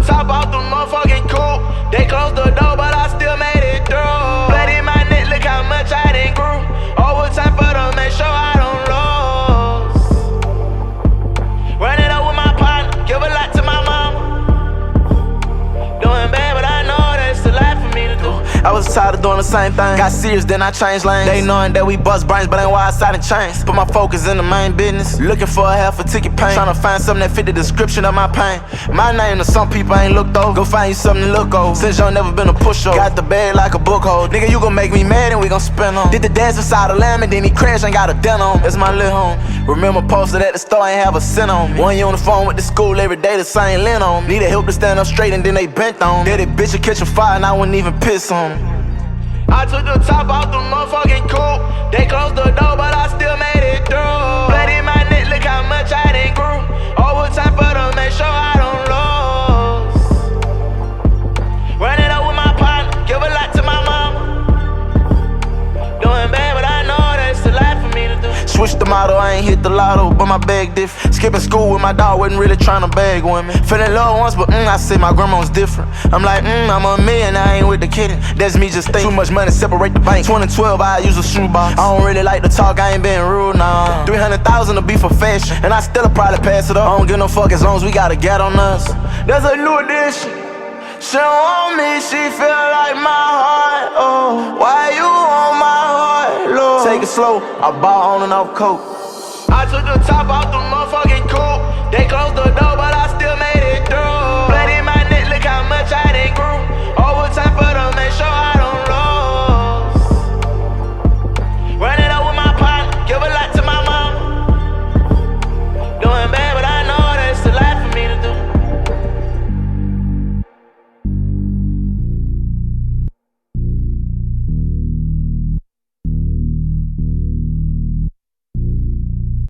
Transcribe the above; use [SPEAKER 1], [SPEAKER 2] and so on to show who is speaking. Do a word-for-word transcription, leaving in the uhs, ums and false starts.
[SPEAKER 1] top off the motherfucking coupe. They closed the door, but I still made it through. Blood in my neck, look how much I done grew. Overtime for to make sure I don't lose. Run it up with my partner, give a lot to my mama. Doing bad, but I know that's the life for me to do. I was tired of doing the same thing. Got serious, then I changed lanes. They knowing that we bust brains, but ain't why I side in chains. Put my focus in the main business. Looking for a half a ticket pain. Tryna find something that fit the description of my pain. My name to some people ain't looked over. Go find you something to look over. Since y'all never been a pushover. Got the bag like a book hold. Nigga, you gon' make me mad and we gon' spin on. Did the dance inside the lamb and then he crashed and got a dent on. That's my little home. Remember posted at the store, ain't have a cent on me. One uniform with the school every day, the same lint on me. Needed help to stand up straight and then they bent on me. Did it bitch a kitchen fire and I wouldn't even piss on me. I took the top off the motherfucking coupe. They closed the door, but I still made it through. Blood in my neck, look how much I done grew. Overtime for to make sure I don't lose. Run it up with my partner, give a lot to my mama. Doing bad, but I know that's the life for me to do. Switched the motto, I ain't hit the lotto, but my bag different. Skipping school with my dog, wasn't really trying to bag women. Feeling low once, but mm, I say my grandma's different. I'm like, mm, I'm a man, I ain't with the kidding. That's me just thinking. Too much money, separate the bank. twenty twelve, I use a shoebox. I don't really like to talk, I ain't been rude, nah. three hundred thousand to be for fashion, and I still probably pass it up. I don't give no fuck as long as we got a gat on us. There's a new edition. She don't want me, she feel like my heart, oh. Why you on my heart, Lord? Take it slow, I bought on and off coke. I took the top off the motherfucking coupe. They closed the door, but I still made it through. Blood in my neck, look how much I done grew. Overtime for the